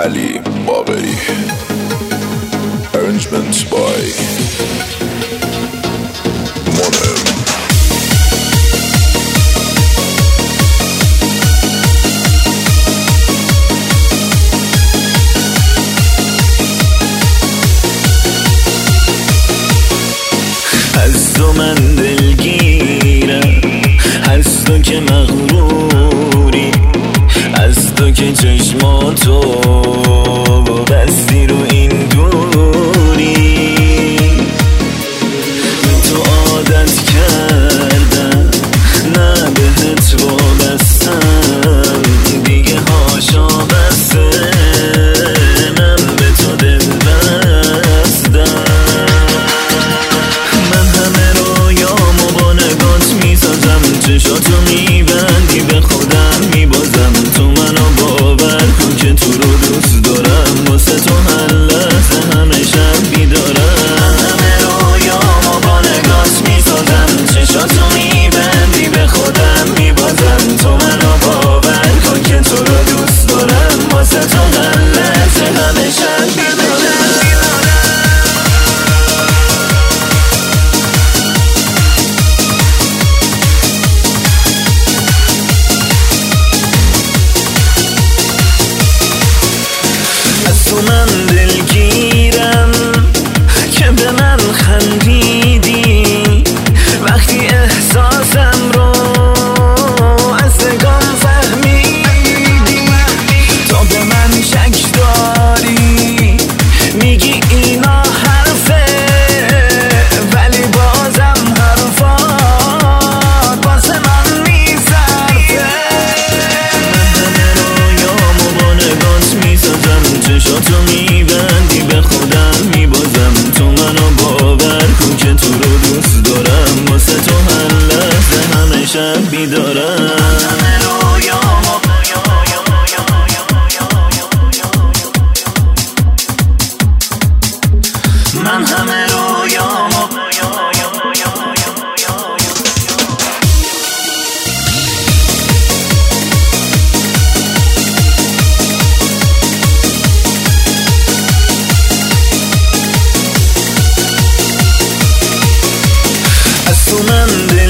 علی باقری. Arrangement by Monem. از تو من دلگیرم، از تو که مغروری، از تو که چشماتو بستی رو این دوری. به تو عادت کردم، نه بهت وابستم، دیگه هاشا بسته من به تو دل بستم. من همه رویامو با نگات میسازم، چشاتو میبندی به خودم میبازم. تو منو باور کن که تو رو دوست دارم، واسه تو هر لحظه همه شب بیدارم. من همه رویامو با نگات میسازم، چشاتو میبندی به خودم میبازم. تو منو باور کن که تو رو دوست دارم، واسه تو هر لحظه همه شب بیدارم. تو من دلگیرم که به من خندیدی، وقتی احساسم رو از نگام فهمیدی. تو به من شک داری، میگی اینا حرفه، ولی بازم حرفات واسه من میصرفه. من همه رویامو با نگات میسازم، چشاتو میبندی به خودم میبازم. تو منو باور کن که تو رو دوست دارم، واسه تو هر لحظه همه شب بیدارم. من همه رویامو از تو من